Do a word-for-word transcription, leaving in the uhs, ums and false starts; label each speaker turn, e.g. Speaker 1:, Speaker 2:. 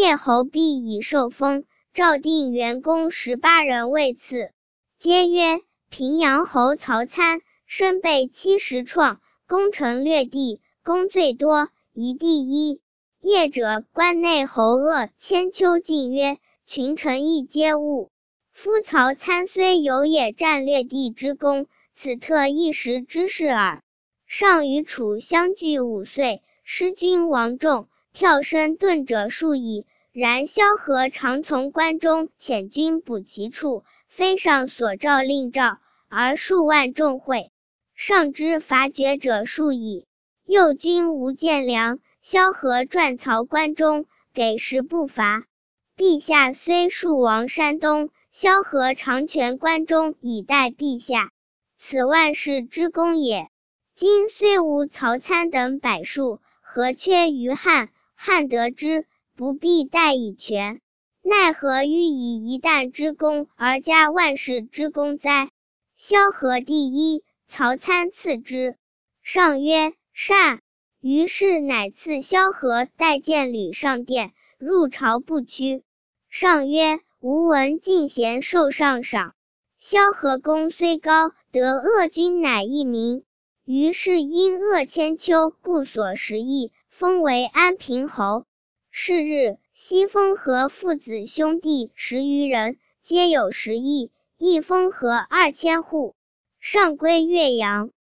Speaker 1: 列侯毕以受封，诏定元公十八人位次，皆曰：平阳侯曹参，身被七十创，攻城略地，功最多，夷第一。业者关内侯鄂千丘进曰：群臣亦皆恶。夫曹参虽有也战略地之功，此特一时之事耳。上与楚相距五岁，失君亡众，跳身遁者数矣。然萧何常从关中遣军补其处，非上所诏令召，而数万众会，上之伐绝者数矣。右军无见粮，萧何传曹关中，给食不伐。陛下虽戍亡山东，萧何常权关中以待陛下，此万世之功也。今虽无曹参等百数，何缺于汉？汉得之，不必待以全，奈何欲以一旦之功而加万世之功哉？萧何第一，曹参次之。上曰：善。于是乃赐萧何带剑履上殿，入朝不趋。上曰：吾闻进贤受上赏。萧何功虽高，得鄂君乃一名。于是因鄂千丘，故所食邑，封为安平侯。是日，西封和父子兄弟十余人，皆有食邑，一封和二千户。上归岳阳。